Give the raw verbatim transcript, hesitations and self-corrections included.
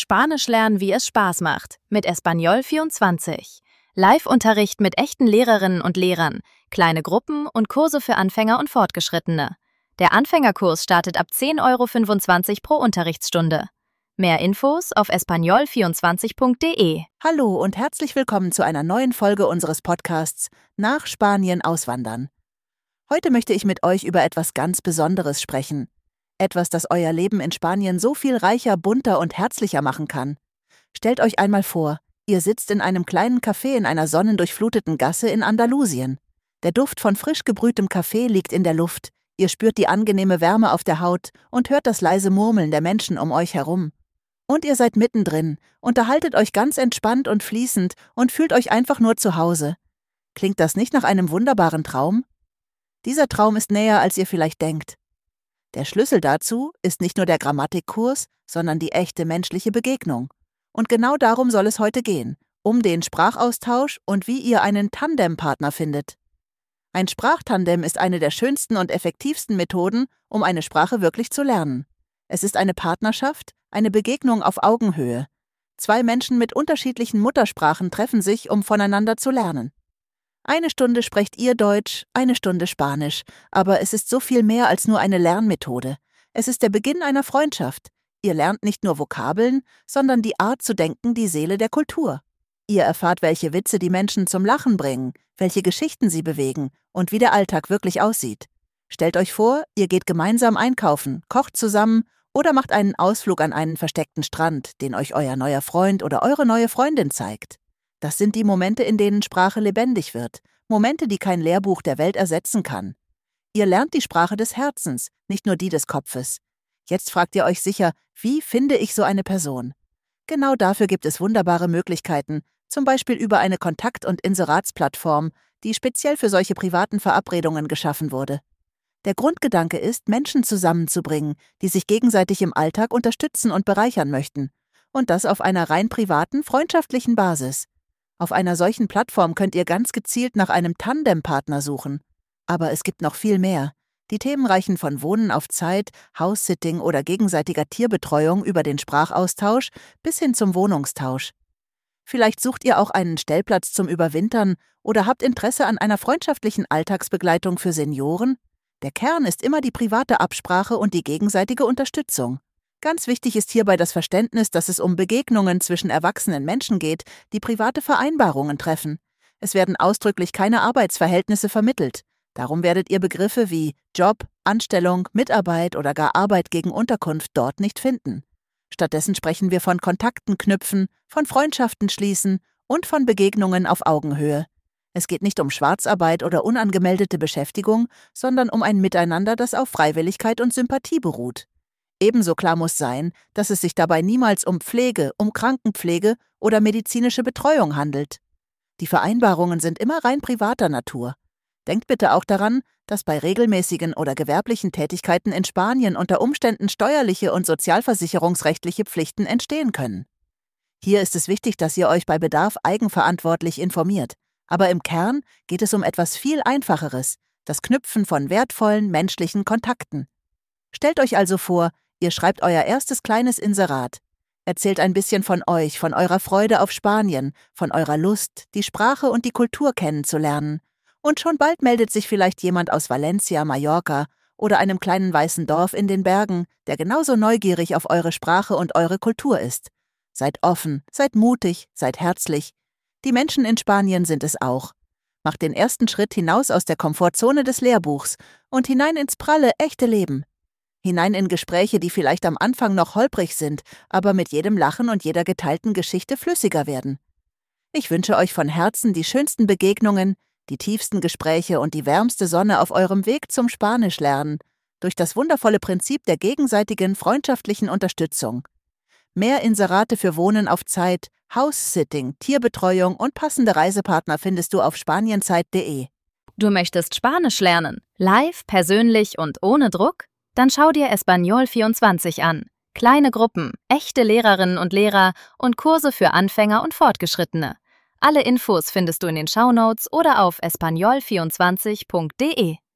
Spanisch lernen, wie es Spaß macht, mit Espanol vierundzwanzig. Live-Unterricht mit echten Lehrerinnen und Lehrern, kleine Gruppen und Kurse für Anfänger und Fortgeschrittene. Der Anfängerkurs startet ab zehn Euro fünfundzwanzig pro Unterrichtsstunde. Mehr Infos auf espanol vierundzwanzig punkt de. Hallo und herzlich willkommen zu einer neuen Folge unseres Podcasts Nach Spanien auswandern. Heute möchte ich mit euch über etwas ganz Besonderes sprechen. Etwas, das euer Leben in Spanien so viel reicher, bunter und herzlicher machen kann. Stellt euch einmal vor, ihr sitzt in einem kleinen Café in einer sonnendurchfluteten Gasse in Andalusien. Der Duft von frisch gebrühtem Kaffee liegt in der Luft, ihr spürt die angenehme Wärme auf der Haut und hört das leise Murmeln der Menschen um euch herum. Und ihr seid mittendrin, unterhaltet euch ganz entspannt und fließend und fühlt euch einfach nur zu Hause. Klingt das nicht nach einem wunderbaren Traum? Dieser Traum ist näher, als ihr vielleicht denkt. Der Schlüssel dazu ist nicht nur der Grammatikkurs, sondern die echte menschliche Begegnung. Und genau darum soll es heute gehen, um den Sprachaustausch und wie ihr einen Tandempartner findet. Ein Sprachtandem ist eine der schönsten und effektivsten Methoden, um eine Sprache wirklich zu lernen. Es ist eine Partnerschaft, eine Begegnung auf Augenhöhe. Zwei Menschen mit unterschiedlichen Muttersprachen treffen sich, um voneinander zu lernen. Eine Stunde sprecht ihr Deutsch, eine Stunde Spanisch, aber es ist so viel mehr als nur eine Lernmethode. Es ist der Beginn einer Freundschaft. Ihr lernt nicht nur Vokabeln, sondern die Art zu denken, die Seele der Kultur. Ihr erfahrt, welche Witze die Menschen zum Lachen bringen, welche Geschichten sie bewegen und wie der Alltag wirklich aussieht. Stellt euch vor, ihr geht gemeinsam einkaufen, kocht zusammen oder macht einen Ausflug an einen versteckten Strand, den euch euer neuer Freund oder eure neue Freundin zeigt. Das sind die Momente, in denen Sprache lebendig wird, Momente, die kein Lehrbuch der Welt ersetzen kann. Ihr lernt die Sprache des Herzens, nicht nur die des Kopfes. Jetzt fragt ihr euch sicher, wie finde ich so eine Person? Genau dafür gibt es wunderbare Möglichkeiten, zum Beispiel über eine Kontakt- und Inseratsplattform, die speziell für solche privaten Verabredungen geschaffen wurde. Der Grundgedanke ist, Menschen zusammenzubringen, die sich gegenseitig im Alltag unterstützen und bereichern möchten. Und das auf einer rein privaten, freundschaftlichen Basis. Auf einer solchen Plattform könnt ihr ganz gezielt nach einem Tandempartner suchen. Aber es gibt noch viel mehr. Die Themen reichen von Wohnen auf Zeit, House-Sitting oder gegenseitiger Tierbetreuung über den Sprachaustausch bis hin zum Wohnungstausch. Vielleicht sucht ihr auch einen Stellplatz zum Überwintern oder habt Interesse an einer freundschaftlichen Alltagsbegleitung für Senioren? Der Kern ist immer die private Absprache und die gegenseitige Unterstützung. Ganz wichtig ist hierbei das Verständnis, dass es um Begegnungen zwischen erwachsenen Menschen geht, die private Vereinbarungen treffen. Es werden ausdrücklich keine Arbeitsverhältnisse vermittelt. Darum werdet ihr Begriffe wie Job, Anstellung, Mitarbeit oder gar Arbeit gegen Unterkunft dort nicht finden. Stattdessen sprechen wir von Kontakten knüpfen, von Freundschaften schließen und von Begegnungen auf Augenhöhe. Es geht nicht um Schwarzarbeit oder unangemeldete Beschäftigung, sondern um ein Miteinander, das auf Freiwilligkeit und Sympathie beruht. Ebenso klar muss sein, dass es sich dabei niemals um Pflege, um Krankenpflege oder medizinische Betreuung handelt. Die Vereinbarungen sind immer rein privater Natur. Denkt bitte auch daran, dass bei regelmäßigen oder gewerblichen Tätigkeiten in Spanien unter Umständen steuerliche und sozialversicherungsrechtliche Pflichten entstehen können. Hier ist es wichtig, dass ihr euch bei Bedarf eigenverantwortlich informiert. Aber im Kern geht es um etwas viel Einfacheres, das Knüpfen von wertvollen menschlichen Kontakten. Stellt euch also vor, ihr schreibt euer erstes kleines Inserat. Erzählt ein bisschen von euch, von eurer Freude auf Spanien, von eurer Lust, die Sprache und die Kultur kennenzulernen. Und schon bald meldet sich vielleicht jemand aus Valencia, Mallorca oder einem kleinen weißen Dorf in den Bergen, der genauso neugierig auf eure Sprache und eure Kultur ist. Seid offen, seid mutig, seid herzlich. Die Menschen in Spanien sind es auch. Macht den ersten Schritt hinaus aus der Komfortzone des Lehrbuchs und hinein ins pralle, echte Leben. Hinein in Gespräche, die vielleicht am Anfang noch holprig sind, aber mit jedem Lachen und jeder geteilten Geschichte flüssiger werden. Ich wünsche euch von Herzen die schönsten Begegnungen, die tiefsten Gespräche und die wärmste Sonne auf eurem Weg zum Spanischlernen, durch das wundervolle Prinzip der gegenseitigen freundschaftlichen Unterstützung. Mehr Inserate für Wohnen auf Zeit, House-Sitting, Tierbetreuung und passende Reisepartner findest du auf spanienzeit punkt de. Du möchtest Spanisch lernen? Live, persönlich und ohne Druck? Dann schau dir Espanol vierundzwanzig an. Kleine Gruppen, echte Lehrerinnen und Lehrer und Kurse für Anfänger und Fortgeschrittene. Alle Infos findest du in den Shownotes oder auf espanol vierundzwanzig punkt de.